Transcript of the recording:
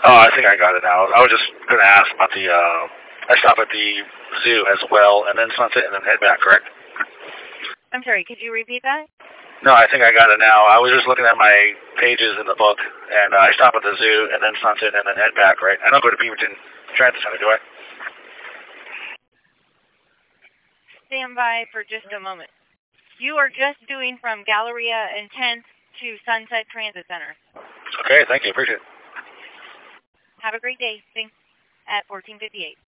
Oh, I think I got it now. I was just going to ask about the, I stop at the zoo as well, and then Sunset, and then head back, correct? I'm sorry, could you repeat that? No, I think I got it now. I was just looking at my pages in the book, and I stop at the zoo, and then Sunset, and then head back, right? I don't go to Beaverton Transit Center, do I? Stand by for just a moment. You are just doing from Galleria and 10th to Sunset Transit Center. Okay, thank you. Appreciate it. Have a great day. Thanks at 1458.